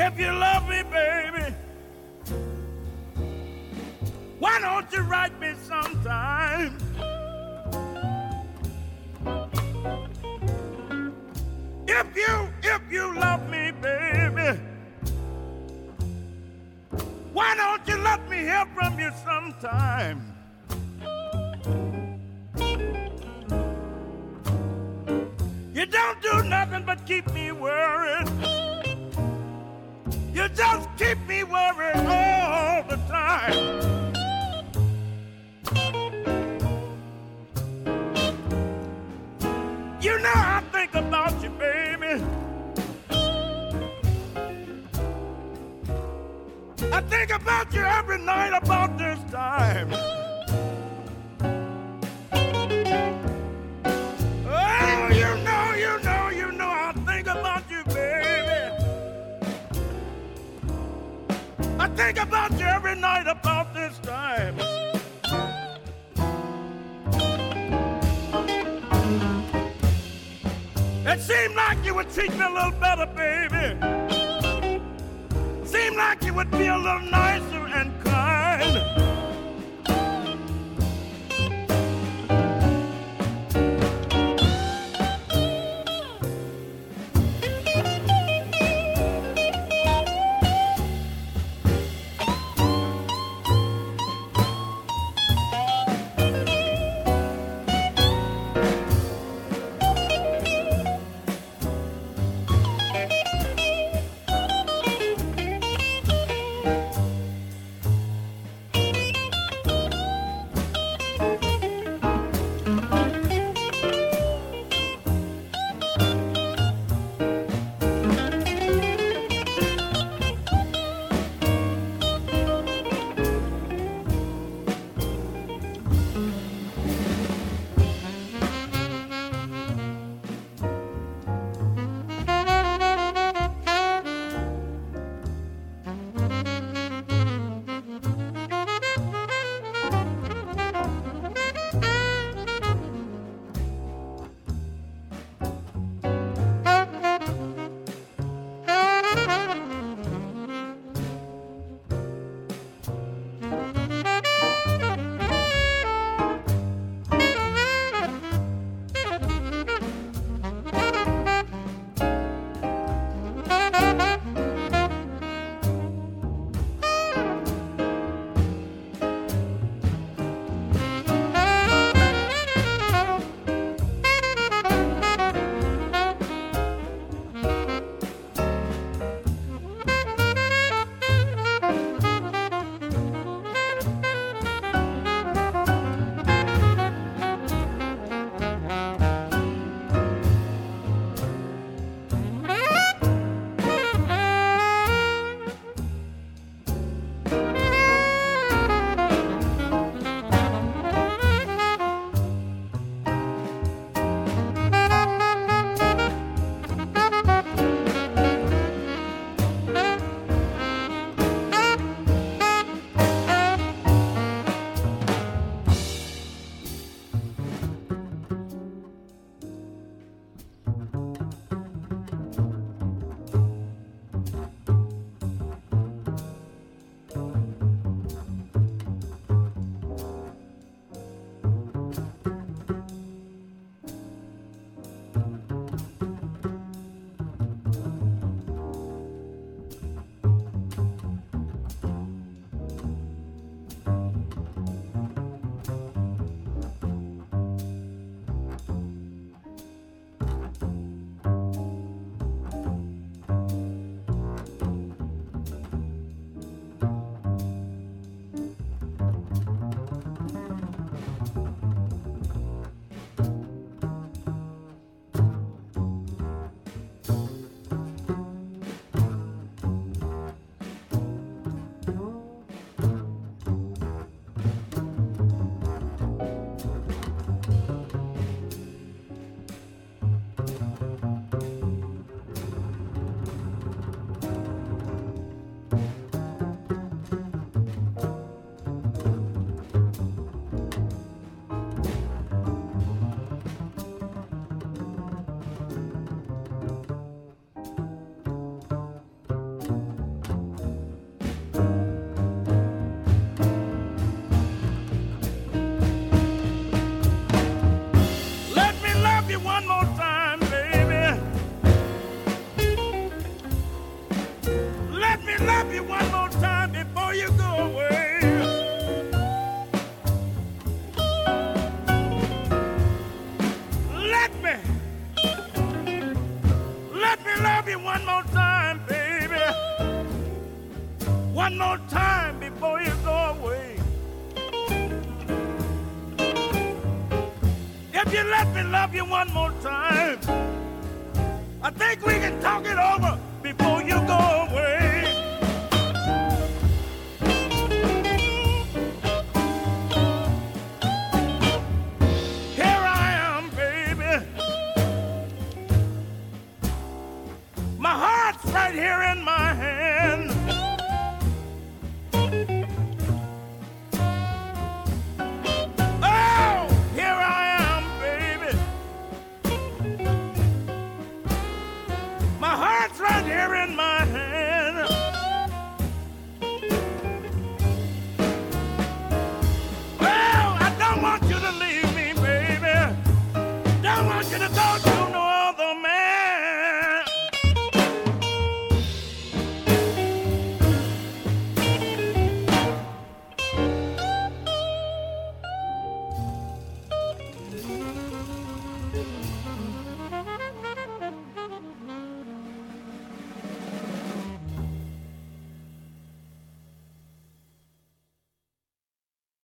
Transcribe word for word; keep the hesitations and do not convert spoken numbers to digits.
If you love me, baby, why don't you write me sometime? If you, if you love me, baby, why don't you let me hear from you sometime? You don't do nothing but keep me worried. You just keep me worried all the time. You know I think about you, baby. I think about you every night about this time. Oh, you know, you know, you know I think about you, baby. I think about you every night about this time. It seemed like you would treat me a little better, baby. Seemed like you would be a little nicer and kind. let me love you one more time, baby. One more time before you go away. If you let me love you one more time, I think we can talk it over before you go away. Here I am, baby. My heart's right here in my hand. Oh, here I am, baby. My heart's right here in my